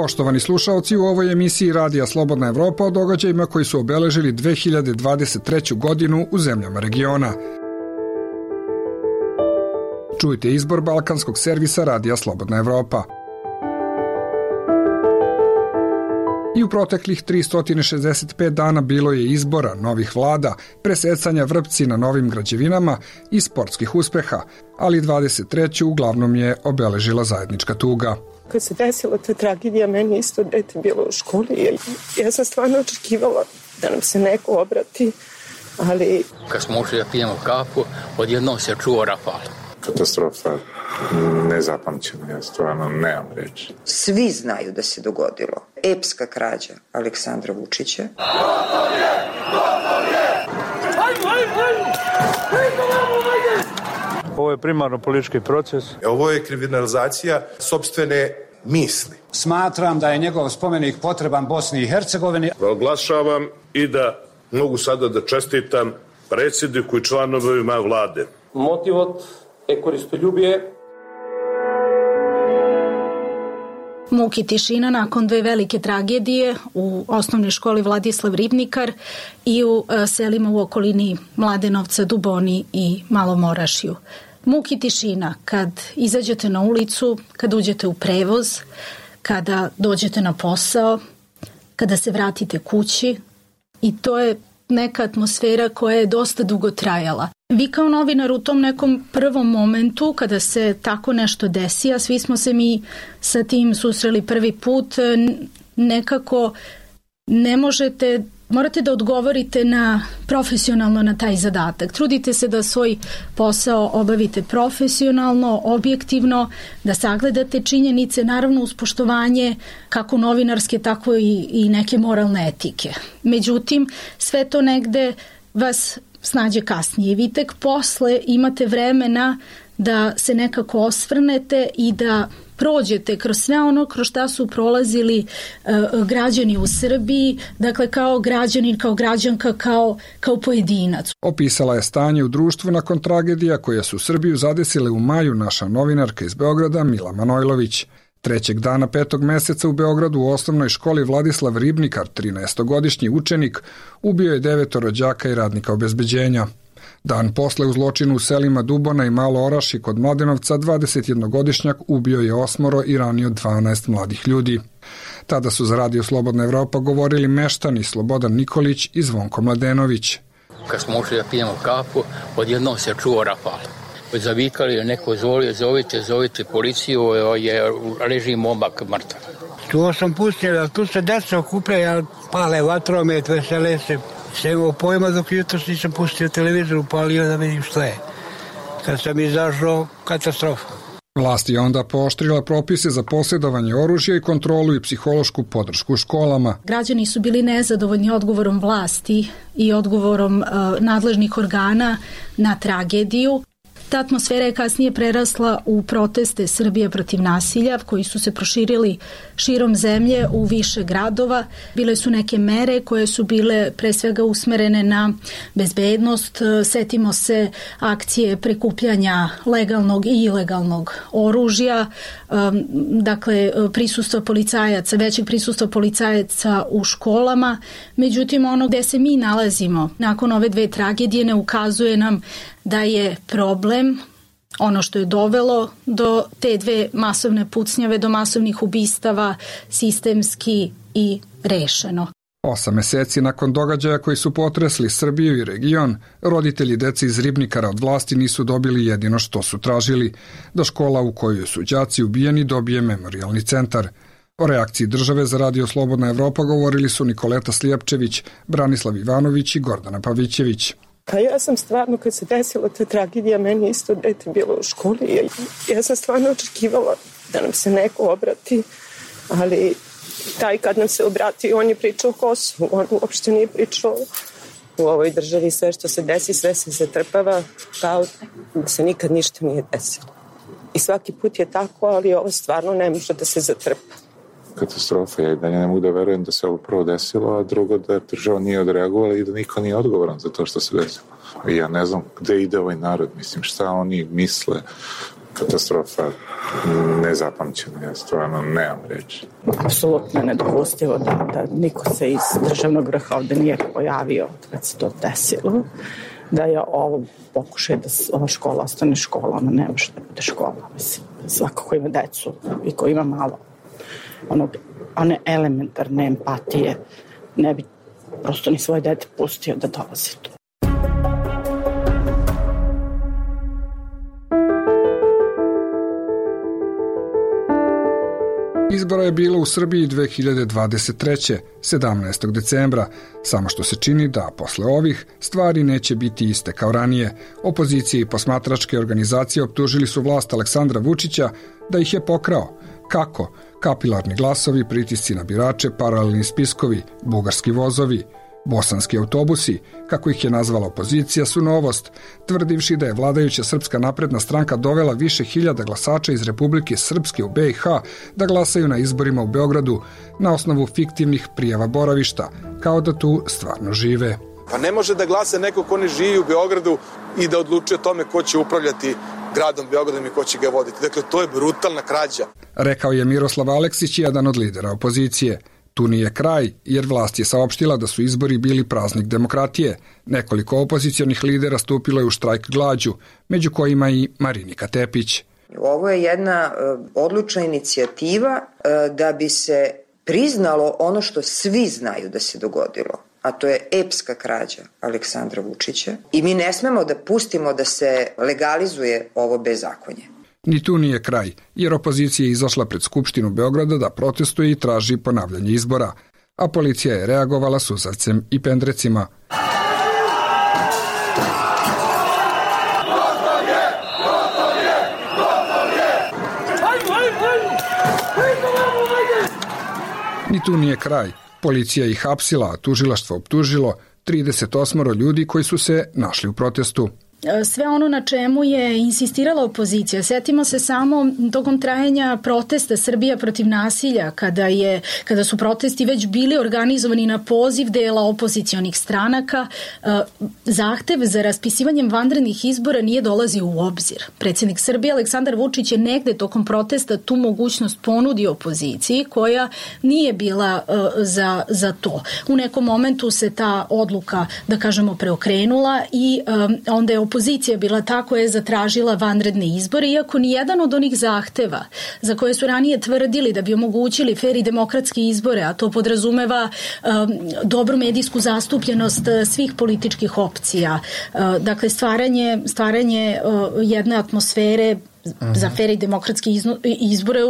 Poštovani slušaoci, u ovoj emisiji Radija Slobodna Evropa o događajima koji su obeležili 2023. godinu u zemljama regiona. Čujte izbor balkanskog servisa Radija Slobodna Evropa. I u proteklih 365 dana bilo je izbora, novih vlada, presecanja vrpci na novim građevinama i sportskih uspeha, ali 23. uglavnom je obeležila zajednička tuga. Kad se desila ta tragedija, meni isto dete bilo u školi. Ja sam stvarno očekivala da nam se neko obrati, ali... Kad smo ušli da pijemo kafu, odjednom se čuo rafal. Katastrofa nezapamćena, ja stvarno nemam reći. Svi znaju da se dogodilo. Epska krađa Aleksandra Vučića. Ovo je primarno politički proces. Ovo je kriminalizacija sopstvene misli. Smatram da je njegov spomenik potreban Bosni i Hercegovini. Oglašavam i da mogu sada da čestitam predsjedniku i članovima vlade. Motivot je koristoljubije. Muk i tišina nakon dve velike tragedije u osnovnoj školi Vladislav Ribnikar i u selima u okolini Mladenovca, Duboni i Malom Orašju. Muk i tišina kad izađete na ulicu, kad uđete u prevoz, kada dođete na posao, kada se vratite kući, i to je neka atmosfera koja je dosta dugo trajala. Vi kao novinar u tom nekom prvom momentu kada se tako nešto desi, a svi smo se mi sa tim susreli prvi put, nekako ne morate da odgovorite profesionalno na taj zadatak. Trudite se da svoj posao obavite profesionalno, objektivno, da sagledate činjenice, naravno uz poštovanje kako novinarske, tako i neke moralne etike. Međutim, sve to negde vas snađe kasnije. Vi tek posle imate vremena da se nekako osvrnete i da prođete kroz sve ono kroz šta su prolazili građani u Srbiji, dakle kao građanin, kao građanka, kao pojedinac. Opisala je stanje u društvu nakon tragedija koje su Srbiju zadesile u maju naša novinarka iz Beograda Mila Manojlović. Trećeg dana 5. meseca u Beogradu u osnovnoj školi Vladislav Ribnikar, 13-godišnji učenik, ubio je 9 đaka i radnika obezbeđenja. Dan posle u zločinu u selima Dubona i Malo Orašje kod Mladenovca 21-godišnjak ubio je 8 i ranio 12 mladih ljudi. Tada su za Radio Slobodna Evropa govorili meštani Slobodan Nikolić i Zvonko Mladenović. Kad smo ušli da pijemo kafu, odjednom se čuo rafal. Zavikali, neko zovite policiju, je režim momak mrtav. Čuo sam pustio, tu se deca okupljaju, pale vatromet, vesele se. Sem pojma dok jutros nisam pustio televizor, upalio da vidim što je. Kad sam izašao, katastrofa. Vlast je onda pooštrila propise za posjedovanje oružja i kontrolu i psihološku podršku u školama. Građani su bili nezadovoljni odgovorom vlasti i odgovorom nadležnih organa na tragediju. Ta atmosfera je kasnije prerasla u proteste Srbije protiv nasilja koji su se proširili širom zemlje u više gradova. Bile su neke mere koje su bile pre svega usmerene na bezbednost. Setimo se akcije prikupljanja legalnog i ilegalnog oružja, dakle prisustva policajaca, većeg prisustva policajaca u školama. Međutim, ono gde se mi nalazimo nakon ove dve tragedije ne ukazuje nam da je problem ono što je dovelo do te dve masovne pucnjave, do masovnih ubistava, sistemski i rešeno. 8 meseci nakon događaja koji su potresli Srbiju i region, roditelji dece iz Ribnikara od vlasti nisu dobili jedino što su tražili, da škola u kojoj su đaci ubijeni dobije memorijalni centar. O reakciji države za Radio Slobodna Evropa govorili su Nikoleta Slijepčević, Branislav Ivanović i Gordana Pavićević. Pa ja sam stvarno, kad se desila ta tragedija, meni isto dete bilo u školi. Ja sam stvarno očekivala da nam se neko obrati, ali taj kad nam se obrati, on je pričao o Kosovu, on uopšte nije pričao u ovoj državi. Sve što se desi, sve se zatrpava kao da se nikad ništa nije desilo. I svaki put je tako, ali ovo stvarno ne može da se zatrpa. Katastrofa. Ja i dalje ne mogu da verujem da se ovo prvo desilo, a drugo da država nije odreagovala i da niko nije odgovoran za to što se desilo. I ja ne znam gde ide ovaj narod, mislim šta oni misle, katastrofa nezapamćena, ja stvarno nemam reći. Apsolutno nedopustivo da niko se iz državnog vrha ovde nije pojavio kad se to desilo, da je ovo pokušaj da ova škola ostane škola, ona ne može da bude škola, mislim. Svako ko ima decu i ko ima malo one elementarne empatije ne bi prosto ni svoje dete pustio da dolazi tu. Izbora je bilo u Srbiji 2023. 17. decembra, samo što se čini da posle ovih stvari neće biti iste kao ranije. Opozicije i posmatračke organizacije optužili su vlast Aleksandra Vučića da ih je pokrao. Kako? Kapilarni glasovi, pritisci na birače, paralelni spiskovi, bugarski vozovi, bosanski autobusi, kako ih je nazvala opozicija, su novost, tvrdivši da je vladajuća Srpska napredna stranka dovela više hiljada glasača iz Republike Srpske u BiH da glasaju na izborima u Beogradu na osnovu fiktivnih prijava boravišta, kao da tu stvarno žive. Pa ne može da glasa neko ko ne živi u Beogradu i da odlučuje o tome ko će upravljati gradom Beogradom i ko će ga voditi. Dakle, to je brutalna krađa. Rekao je Miroslav Aleksić, jedan od lidera opozicije. Tu nije kraj, jer vlast je saopštila da su izbori bili praznik demokratije. Nekoliko opozicionih lidera stupilo je u štrajk glađu, među kojima i Marinika Tepić. Ovo je jedna odlučna inicijativa da bi se priznalo ono što svi znaju da se dogodilo, a to je epska krađa Aleksandra Vučića i mi ne smemo da pustimo da se legalizuje ovo bezakonje. Ni tu nije kraj, jer opozicija je izašla pred Skupštinu Beograda da protestuje i traži ponavljanje izbora, a policija je reagovala suzavcem i pendrecima. Ni tu nije kraj. Policija ih hapsila, a tužilaštvo optužilo 38 ljudi koji su se našli u protestu. Sve ono na čemu je insistirala opozicija. Setimo se samo tokom trajanja protesta Srbija protiv nasilja, kada su protesti već bili organizovani na poziv dela opozicionih stranaka, zahtev za raspisivanjem vanrednih izbora nije dolazio u obzir. Predsjednik Srbije Aleksandar Vučić je negde tokom protesta tu mogućnost ponudio opoziciji koja nije bila za to. U nekom momentu se ta odluka, da kažemo, preokrenula i onda je opozicija bila ta koja je zatražila vanredne izbore, iako ni jedan od onih zahteva za koje su ranije tvrdili da bi omogućili fer i demokratske izbore, a to podrazumeva dobru medijsku zastupljenost svih političkih opcija, dakle stvaranje jedne atmosfere za fer i demokratske izbore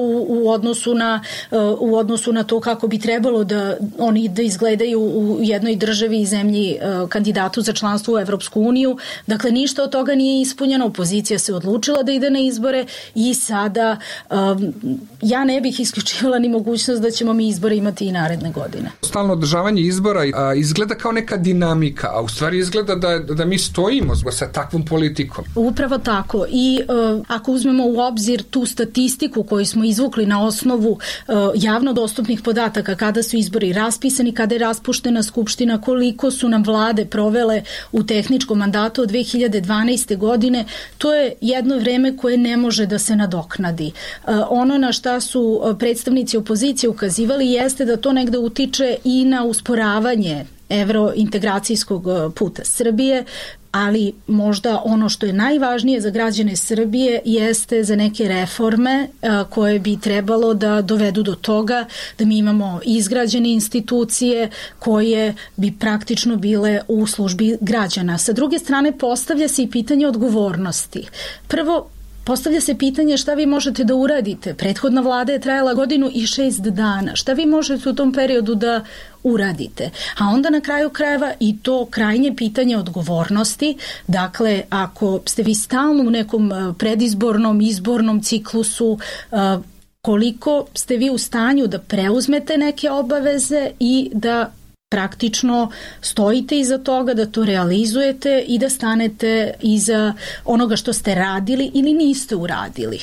u odnosu na to kako bi trebalo da oni da izgledaju u jednoj državi i zemlji kandidatu za članstvo u Evropsku uniju. Dakle, ništa od toga nije ispunjeno. Opozicija se odlučila da ide na izbore i sada ja ne bih isključivala ni mogućnost da ćemo mi izbore imati i naredne godine. Stalno održavanje izbora izgleda kao neka dinamika, a u stvari izgleda da mi stojimo sa takvom politikom. Upravo tako. I ako uzmemo u obzir tu statistiku koju smo izvukli na osnovu javno dostupnih podataka, kada su izbori raspisani, kada je raspuštena Skupština, koliko su nam vlade provele u tehničkom mandatu od 2012. godine, to je jedno vreme koje ne može da se nadoknadi. Ono na šta su predstavnici opozicije ukazivali jeste da to negde utiče i na usporavanje evrointegracijskog puta Srbije, ali možda ono što je najvažnije za građane Srbije jeste za neke reforme koje bi trebalo da dovedu do toga da mi imamo izgrađene institucije koje bi praktično bile u službi građana. Sa druge strane, postavlja se i pitanje odgovornosti. Prvo, postavlja se pitanje šta vi možete da uradite. Prethodna vlada je trajala 1 godinu i 6 dana. Šta vi možete u tom periodu da uradite? A onda na kraju krajeva i to krajnje pitanje odgovornosti. Dakle, ako ste vi stalno u nekom predizbornom, izbornom ciklusu, koliko ste vi u stanju da preuzmete neke obaveze i da praktično stojite iza toga, da to realizujete i da stanete iza onoga što ste radili ili niste uradili.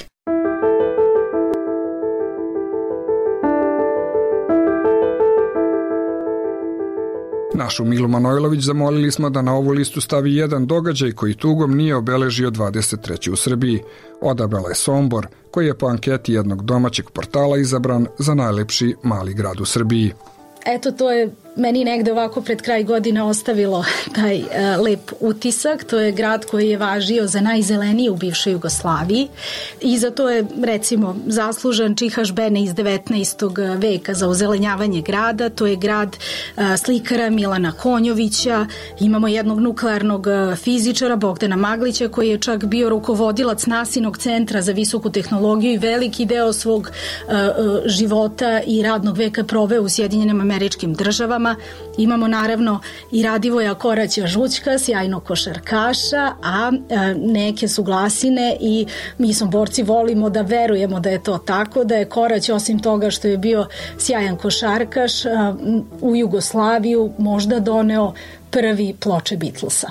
Našu Milu Manojlović zamolili smo da na ovu listu stavi jedan događaj koji tugom nije obeležio 23. u Srbiji. Odabrala je Sombor, koji je po anketi jednog domaćeg portala izabran za najlepši mali grad u Srbiji. Eto, to je meni negde ovako pred kraj godine ostavilo taj lep utisak. To je grad koji je važio za najzeleniji u bivšoj Jugoslaviji i za to je, recimo, zaslužan Čihaš Bene iz 19. veka za ozelenjavanje grada. To je grad slikara Milana Konjovića. Imamo jednog nuklearnog fizičara Bogdana Maglića koji je čak bio rukovodilac NASInog centra za visoku tehnologiju i veliki deo svog života i radnog veka proveo u Sjedinjenim Američkim Državama. Imamo naravno i Radivoja Koraća Žućka, sjajnog košarkaša, a neke su glasine i mi Somborci volimo da verujemo da je to tako, da je Korać osim toga što je bio sjajan košarkaš u Jugoslaviju možda doneo prvi ploče Beatlesa.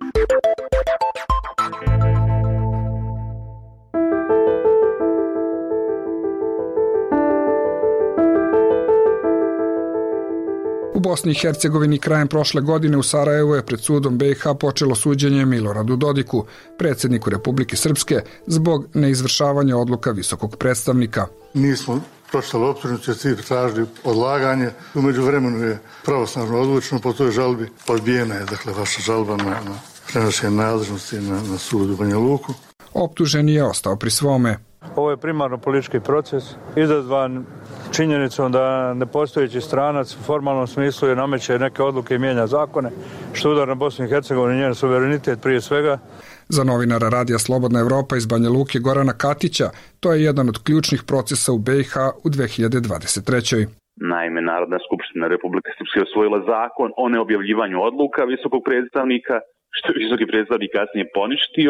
U Bosni i Hercegovini krajem prošle godine u Sarajevu je pred sudom BiH počelo suđenje Miloradu Dodiku, predsjedniku Republike Srpske, zbog neizvršavanja odluka visokog predstavnika. Nismo pročitali optužnicu, svi tražili odlaganje. U međuvremenu je pravosnažno odlučeno, po toj žalbi odbijena je, vaša žalba na prenošenje nadležnosti na sudu u Banja Luku. Optuženi je ostao pri svome. Ovo je primarno politički proces, izazvan činjenicom da nepostojeći stranac u formalnom smislu je nameće neke odluke i mijenja zakone, što udar na Bosnu i Hercegovinu i njen suverenitet prije svega. Za novinara Radija Slobodna Evropa iz Banja Luke Gorana Katića, to je jedan od ključnih procesa u BiH u 2023. Naime, Narodna skupština Republike Srpske osvojila zakon o neobjavljivanju odluka visokog predstavnika, što je visoki predstavnik kasnije poništio,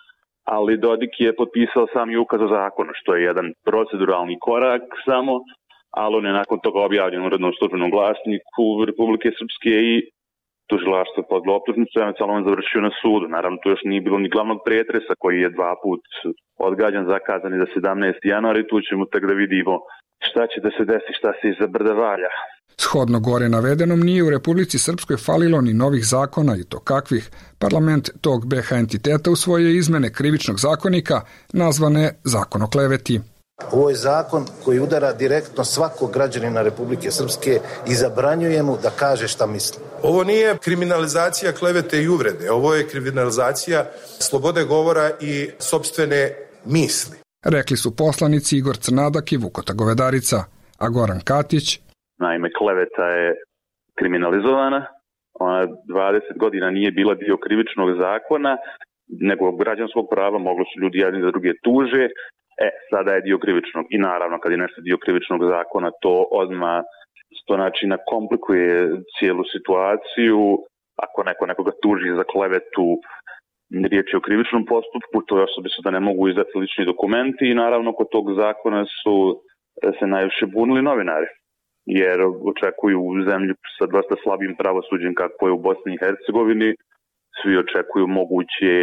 ali Dodik je potpisao sam i ukaz o zakonu, što je jedan proceduralni korak samo, ali on je nakon toga objavljen u urednom službenom glasniku Republike Srpske i tužilaštvo podlo optužnicu, eventualno on završio na sudu. Naravno, tu još nije bilo ni glavnog pretresa koji je 2 put odgađan, zakazan za 17. januar i tu ćemo tek da vidimo šta će da se desi, šta se iza brda valja. Shodno gore navedenom nije u Republici Srpskoj falilo ni novih zakona i to kakvih. Parlament tog BiH entiteta usvojio izmene krivičnog zakonika nazvane Zakon o kleveti. Ovo je zakon koji udara direktno svakog građanina Republike Srpske i zabranjuje mu da kaže šta misli. Ovo nije kriminalizacija klevete i uvrede, ovo je kriminalizacija slobode govora i sopstvene misli. Rekli su poslanici Igor Crnadak i Vukota Govedarica, a Goran Katić. Naime, kleveta je kriminalizovana, ona 20 godina nije bila dio krivičnog zakona, nego građanskog prava, mogli su ljudi jedni za druge tuže, sada je dio krivičnog. I naravno, kad je nešto dio krivičnog zakona, to odmah 100 načina komplikuje cijelu situaciju. Ako neko nekoga tuži za klevetu, riječ je o krivičnom postupku, toj osobi su da ne mogu izdati lični dokumenti i naravno kod tog zakona su se najviše bunili novinari, jer očekuju u zemlji sa dosta slabim pravosuđem kako je u Bosni i Hercegovini, svi očekuju moguće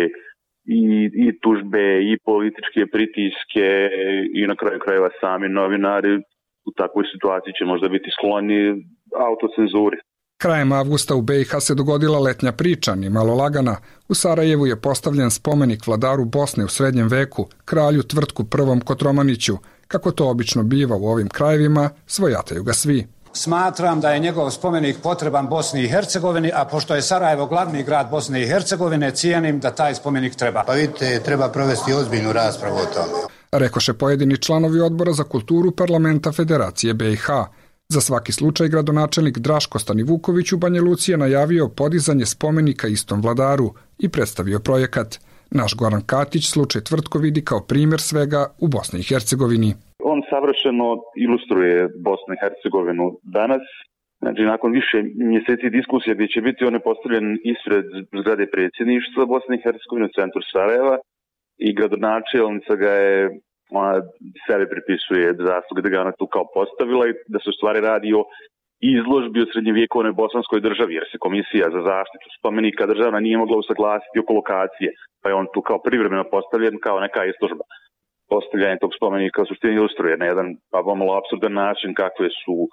i tužbe i političke pritiske i na kraju krajeva sami novinari u takvoj situaciji će možda biti skloni autocenzuri. Krajem avgusta u BiH se dogodila letnja priča, ni malo lagana. U Sarajevu je postavljen spomenik vladaru Bosne u srednjem veku, kralju Tvrtku I. Kotromaniću. Kako to obično biva u ovim krajevima, svojataju ga svi. Smatram da je njegov spomenik potreban Bosni i Hercegovini, a pošto je Sarajevo glavni grad Bosne i Hercegovine, cijenim da taj spomenik treba. Pa vidite, treba provesti ozbiljnu raspravu o tome. Rekoše pojedini članovi odbora za kulturu parlamenta Federacije BiH. Za svaki slučaj gradonačelnik Draško Stanivuković u Banja Luci je najavio podizanje spomenika istom vladaru i predstavio projekat. Naš Goran Katić slučaj Tvrtko vidi kao primjer svega u Bosni i Hercegovini. On savršeno ilustruje Bosnu i Hercegovinu danas. Znači, nakon više mjeseci diskusija gdje će biti on je postavljen ispred zgrade predsjedništva Bosne i Hercegovine u centru Sarajeva i gradonačelnica ga je, ona sebe pripisuje zasluge da ga ona tu kao postavila i da se u stvari radi o izložbi o srednjevjekovnoj bosanskoj državi, jer se komisija za zaštitu spomenika državna nije mogla usaglasiti oko lokacije, pa je on tu kao privremeno postavljen kao neka izložba. Postavljanje tog spomenika u suštini ilustruje na jedan pomalo apsurdan način kakve su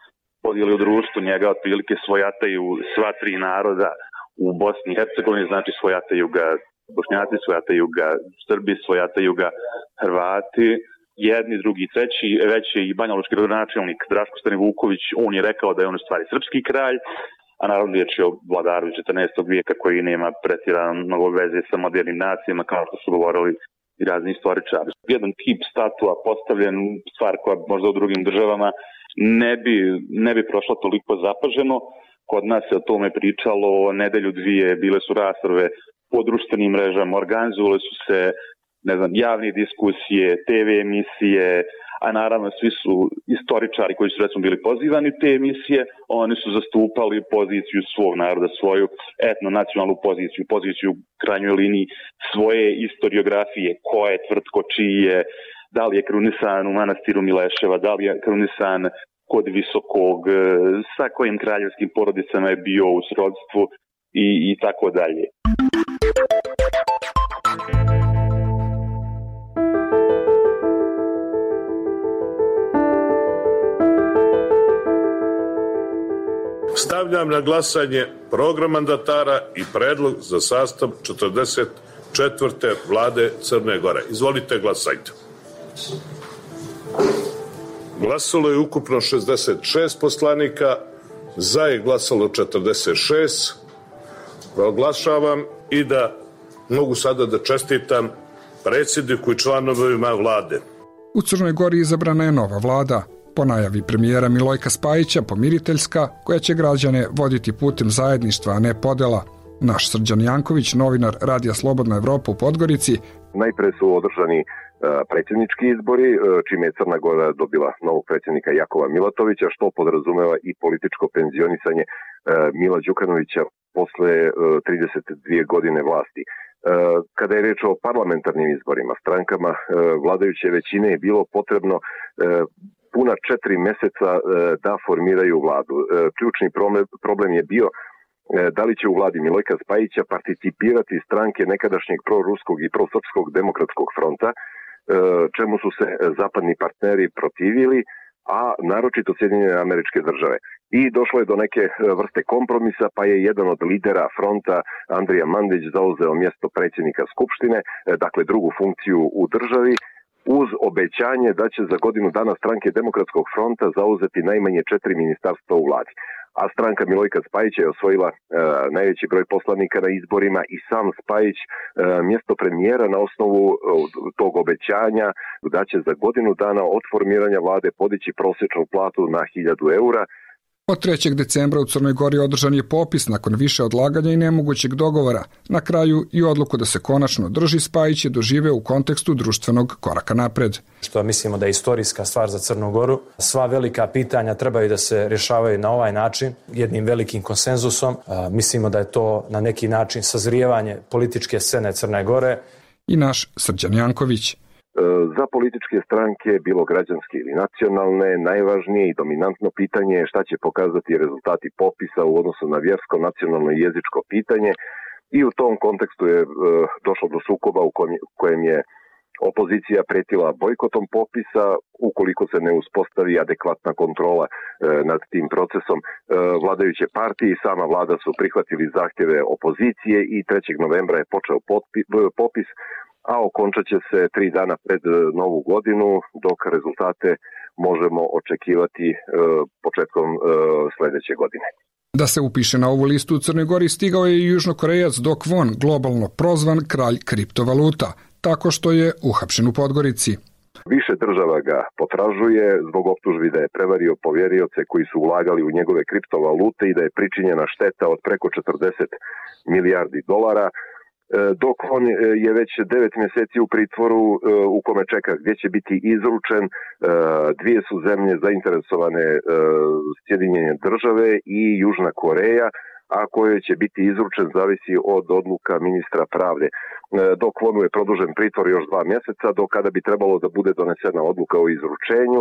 podijeli u društvu, njega otprilike svojataju sva tri naroda u Bosni i Hercegovini, znači svojataju ga Bošnjaci, svojataju ga Srbi, svojataju ga Hrvati, jedni, drugi, treći, već je i banjalučki gradonačelnik Draško Stanivuković, on je rekao da je on u stvari srpski kralj, a naravno riječ je o vladaru 14. vijeka koji nema pretjerano mnogo veze sa modernim nacijama, kao što su govorili i razni istoričari. Jedan tip statua postavljen, stvar koja možda u drugim državama ne bi prošla toliko zapaženo. Kod nas se o tome pričalo, nedelju dvije bile su rasprave po društvenim mrežama, organizovali su se javne diskusije, TV emisije, a naravno svi su istoričari koji su recimo bili pozivani u te emisije, oni su zastupali poziciju svog naroda, svoju etno-nacionalnu poziciju u krajnjoj liniji svoje istoriografije, ko je tvrtko, čiji je, da li je krunisan u manastiru Mileševa, da li je krunisan kod Visokog, sa kojim kraljevskim porodicama je bio u srodstvu i tako dalje. Stavljam na glasanje program mandatara i predlog za sastav 44. vlade Crne Gore. Izvolite, glasajte. Glasalo je ukupno 66 poslanika, za je glasalo 46. Oglašavam i da mogu sada da čestitam predsjedniku i članovima vlade. U Crnoj Gori izabrana je nova vlada. Po najavi premijera Milojka Spajića, pomiriteljska, koja će građane voditi putem zajedništva, a ne podela. Naš Srđan Janković, novinar Radija Slobodna Evropa u Podgorici. Najpre su održani predsjednički izbori, čime je Crna Gora dobila novog predsjednika Jakova Milatovića, što podrazumeva i političko penzionisanje Mila Đukanovića posle 32 godine vlasti. Kada je reč o parlamentarnim izborima, strankama vladajuće većine je bilo potrebno puna 4 meseca da formiraju vladu. Ključni problem je bio da li će u vladi Milojka Spajića participirati stranke nekadašnjeg proruskog i prosrpskog demokratskog fronta, čemu su se zapadni partneri protivili, a naročito Sjedinjene Američke Države. I došlo je do neke vrste kompromisa, pa je jedan od lidera fronta, Andrija Mandić, zauzeo mjesto predsjednika Skupštine, dakle drugu funkciju u državi, uz obećanje da će za godinu dana stranke Demokratskog fronta zauzeti najmanje 4 ministarstva u vladi. A stranka Milojka Spajića je osvojila najveći broj poslanika na izborima i sam Spajić mjesto premijera na osnovu tog obećanja da će za godinu dana od formiranja vlade podići prosječnu platu na 1.000 eura. Od 3. decembra u Crnoj Gori održan je popis nakon više odlaganja i nemogućeg dogovora. Na kraju i odluku da se konačno drži Spajić je doživeo u kontekstu društvenog koraka napred. Što mislimo da je istorijska stvar za Crnu Goru. Sva velika pitanja trebaju da se rješavaju na ovaj način, jednim velikim konsenzusom. Mislimo da je to na neki način sazrijevanje političke scene Crne Gore. I naš Srđan Janković. Za političke stranke, bilo građanske ili nacionalne, najvažnije i dominantno pitanje je šta će pokazati rezultati popisa u odnosu na vjersko, nacionalno i jezičko pitanje i u tom kontekstu je došlo do sukoba u kojem je opozicija pretila bojkotom popisa ukoliko se ne uspostavi adekvatna kontrola nad tim procesom. Vladajuće partije i sama vlada su prihvatili zahtjeve opozicije i 3. novembra je počeo popis, a okončat će se 3 dana pred novu godinu, dok rezultate možemo očekivati početkom sljedeće godine. Da se upiše na ovu listu u Crnoj Gori stigao je i Južnokorejac Dok Won, globalno prozvan kralj kriptovaluta, tako što je uhapšen u Podgorici. Više država ga potražuje zbog optužbi da je prevario povjerioce koji su ulagali u njegove kriptovalute i da je pričinjena šteta od preko 40 milijardi dolara. Dok on je već 9 mjeseci u pritvoru u kome čeka gdje će biti izručen. Dvije su zemlje zainteresovane, Sjedinjene Države i Južna Koreja, a kojoj će biti izručen zavisi od odluka ministra pravde. Dok Wonu je produžen pritvor još 2 mjeseca, do kada bi trebalo da bude donesena odluka o izručenju.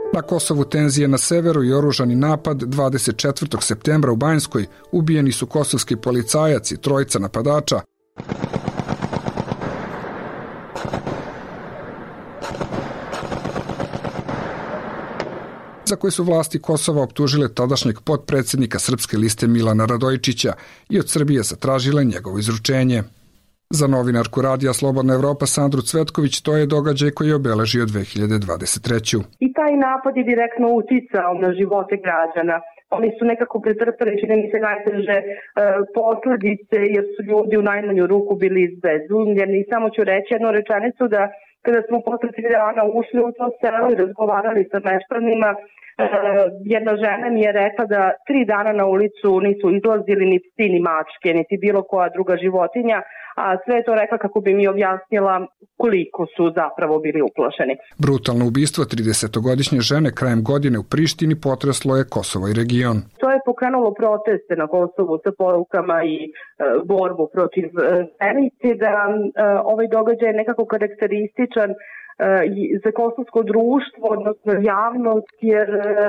Na Kosovu tenzije na severu i oružani napad 24. septembra u Banjskoj. Ubijeni su kosovski policajac i 3 napadača. Za koje su vlasti Kosova optužile tadašnjeg potpredsjednika Srpske liste Milana Radojičića i od Srbije zatražile njegovo izručenje. Za novinarku Radija Slobodna Evropa Sandru Cvetković to je događaj koji je obeležio 2023. I taj napad je direktno uticao na živote građana. Oni su nekako pretrpeli, čini mi se, najteže posljedice, jer su ljudi u najmanju ruku bili izbezumljeni. I samo ću reći jednu rečenicu da kada smo posle 3 dana ušli u to selo i razgovarali sa meštanima, jedna žena mi je rekla da 3 dana na ulicu nisu izlazili ni psi, ni mačke, niti bilo koja druga životinja, a sve je to rekla kako bi mi objasnila koliko su zapravo bili uplašeni. Brutalno ubistvo 30-godišnje žene krajem godine u Prištini potreslo je Kosovo i region. To je pokrenulo proteste na Kosovu sa porukama i borbu protiv femicida. Ovaj događaj je nekako karakterističan za kosovsko društvo, odnosno javnost, jer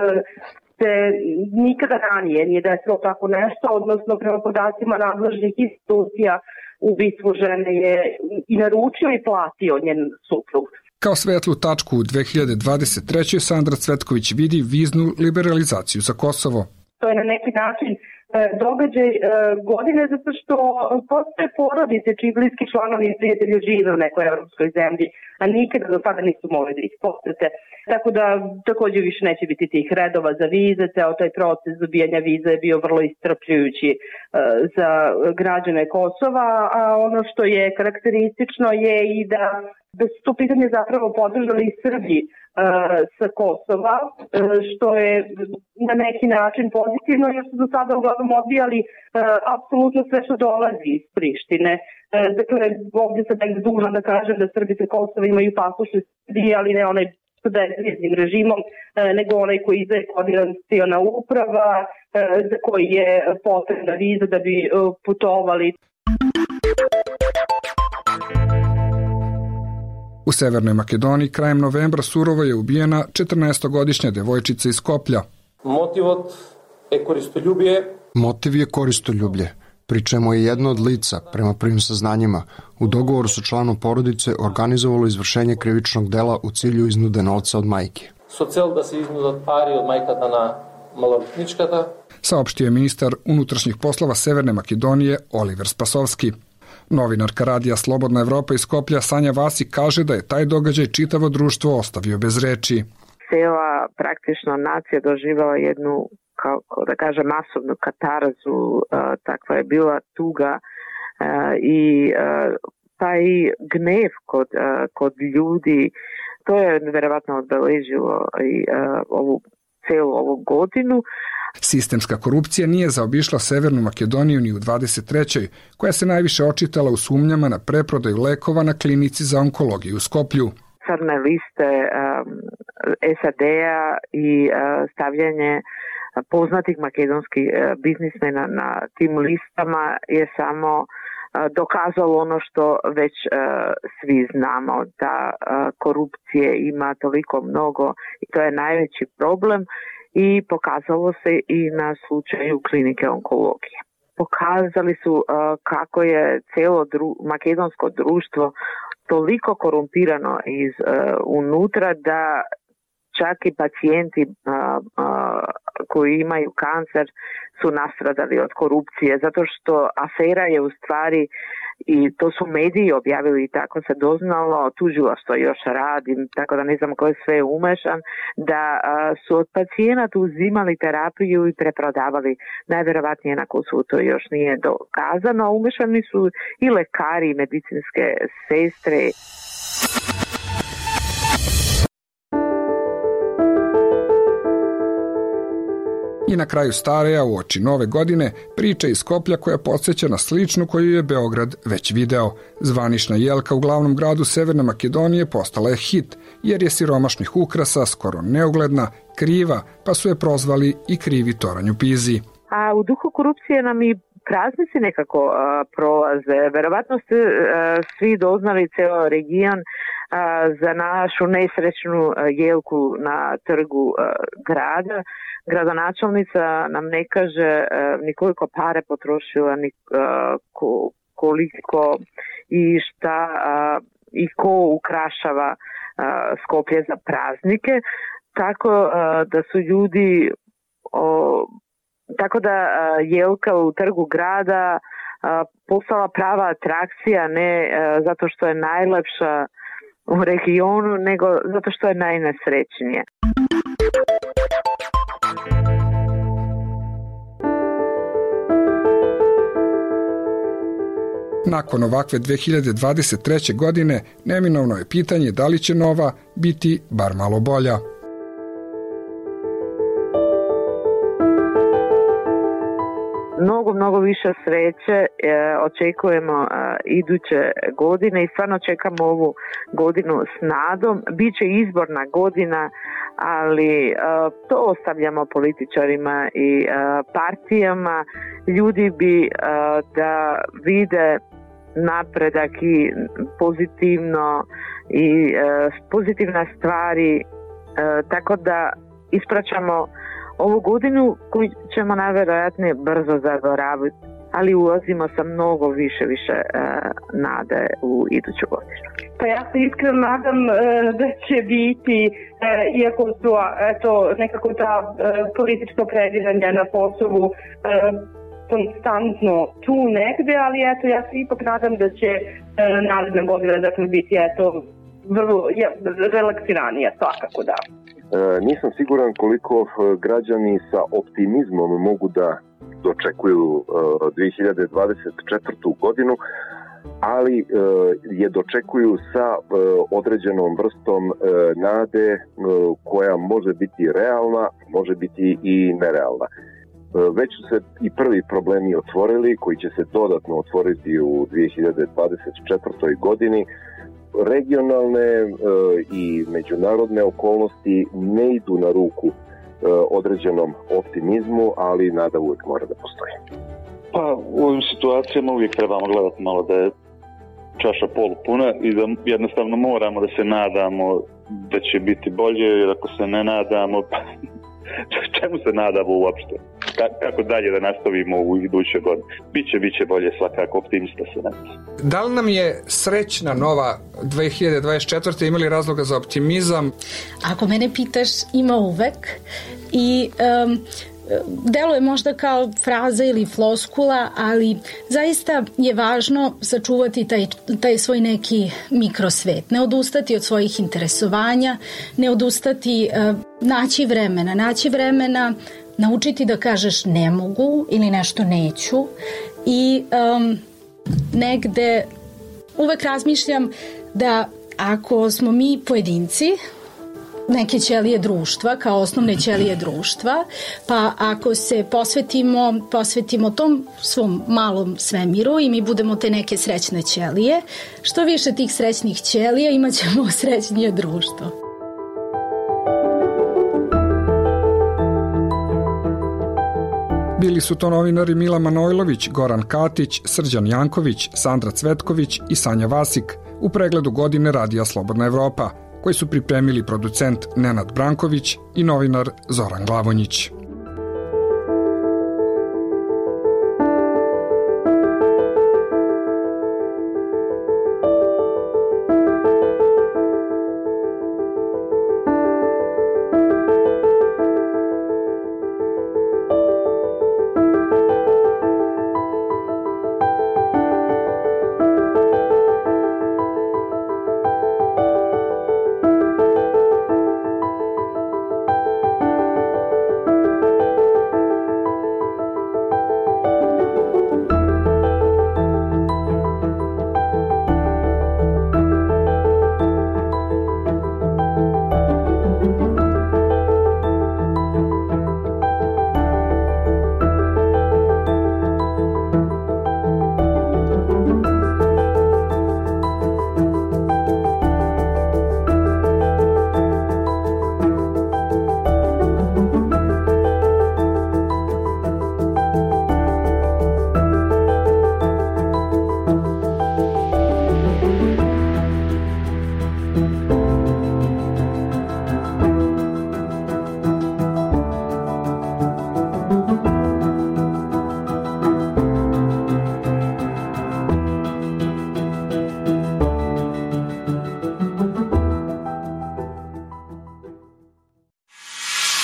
se nikada ranije nije desilo tako nešto, odnosno prema podacima nadležnih institucija ubistvo žene je i naručio i platio njen suprug. Kao svetlu tačku u 2023. Sandra Cvetković vidi viznu liberalizaciju za Kosovo. To je na neki način događaj godine zato što postoje porodice čiji bliski članovi i prijatelji žive u nekoj evropskoj zemlji, a nikada do sada nisu mogli da ih posete. Tako da također više neće biti tih redova za vize, ceo taj proces dobijanja vize je bio vrlo iscrpljujući za građane Kosova, a ono što je karakteristično je i da su to pitanje zapravo podržali i Srbi sa Kosova, što je na neki način pozitivno, jer su do sada uglavnom odbijali apsolutno sve što dolazi iz Prištine. Dakle, ovdje sam nekako dužna da kažem da Srbi sa Kosova imaju pasoš iz Srbije, ali ne onaj sa bezviznim režimom, nego onaj koji izdaje koordinaciona uprava, za koji je potrebna viza da bi putovali. U Severnoj Makedoniji krajem novembra surovo je ubijena 14-godišnja devojčica iz Skoplja. Motiv je koristoljublje, pri čemu je jedno od lica, prema prvim saznanjima, u dogovoru sa članom porodice organizovalo izvršenje krivičnog dela u cilju iznude novca od majke. Saopštio je ministar unutrašnjih poslova Severne Makedonije Oliver Spasovski. Novinarka Radija Slobodna Evropa iz Skoplja Sanja Vasi kaže da je taj događaj čitavo društvo ostavio bez reči. Cela praktično nacija doživjela jednu, kako da kažem, masovnu katarzu, takva je bila tuga i taj gnev kod ljudi, to je verovatno obeležilo i celu ovu godinu. Sistemska korupcija nije zaobišla Severnu Makedoniju ni u 23. koja se najviše očitala u sumnjama na preprodaju lekova na klinici za onkologiju u Skoplju. Crne liste SAD-a i stavljanje poznatih makedonskih biznismena na tim listama je samo dokazalo ono što već svi znamo, da korupcije ima toliko mnogo i to je najveći problem. I pokazalo se i na slučaju klinike onkologije. Pokazali su kako je cijelo makedonsko društvo toliko korumpirano unutra da čak i pacijenti koji imaju kancer su nastradali od korupcije, zato što afera je u stvari, i to su mediji objavili i tako se doznalo, tužilaštvo još radi, tako da ne znam ko je sve umešan, da su od pacijenata uzimali terapiju i preprodavali. Najvjerovatnije na Kosovu to još nije dokazano, a umešani su i lekari i medicinske sestre. I na kraju stare, a uoči nove godine, priča iz Skoplja koja podsjeća na sličnu koju je Beograd već video. Zvanična jelka u glavnom gradu Severne Makedonije postala je hit, jer je siromašnih ukrasa skoro neugledna, kriva, pa su je prozvali i krivi toranj u Pizi. A u duhu korupcije nam i praznici nekako prolaze. Verovatno ste svi doznali, ceo region, za našu nesrećnu jelku na trgu grada. Gradonačelnica nam ne kaže ni koliko pare potrošila, ni koliko i šta i ko ukrašava Skoplje za praznike. Tako da su ljudi tako da jelka u trgu grada postala prava atrakcija, ne zato što je najlepša u regionu, nego zato što je najnesrećnije. Nakon ovakve 2023. godine neminovno je pitanje da li će nova biti bar malo bolja. Mnogo više sreće očekujemo iduće godine i stvarno čekamo ovu godinu s nadom. Biće izborna godina, ali to ostavljamo političarima i partijama. Ljudi bi da vide napredak i pozitivna stvari, tako da ispraćamo ovu godinu koju ćemo najvjerojatnije brzo zaboraviti, ali ulazimo sa mnogo više nade u iduću godinu. Pa ja se iskreno nadam da će biti, iako su nekako ta politička prediranja na Kosovu konstantno tu negde, ali ja se ipak nadam da će naredna godina biti vrlo relaksiranija, svakako da. Nisam siguran koliko građani sa optimizmom mogu da dočekuju 2024. godinu, ali je dočekuju sa određenom vrstom nade koja može biti realna, može biti i nerealna. Već su se i prvi problemi otvorili, koji će se dodatno otvoriti u 2024. godini. Regionalne i međunarodne okolnosti ne idu na ruku određenom optimizmu, ali nada uvijek mora da postoji. Pa u ovim situacijama uvijek trebamo gledati malo da je čaša polupuna i da jednostavno moramo da se nadamo da će biti bolje, jer ako se ne nadamo, čemu se nadamo uopšte? Kako dalje da nastavimo u idućoj godini? Biće bolje, svakako, optimista se nadam. Da li nam je srećna nova 2024. imali razloga za optimizam? Ako mene pitaš, ima uvek i deluje možda kao fraza ili floskula, ali zaista je važno sačuvati taj svoj neki mikrosvet. Ne odustati od svojih interesovanja, ne odustati, naći vremena, naučiti da kažeš ne mogu ili nešto neću i negde uvek razmišljam da ako smo mi pojedinci, neke ćelije društva, kao osnovne ćelije društva, pa ako se posvetimo tom svom malom svemiru i mi budemo te neke srećne ćelije, što više tih srećnih ćelija imat ćemo srećnije društvo. Bili su to novinari Mila Manojlović, Goran Katić, Srđan Janković, Sandra Cvetković i Sanja Vasik u pregledu godine Radija Slobodna Evropa, koji su pripremili producent Nenad Branković i novinar Zoran Glavonjić.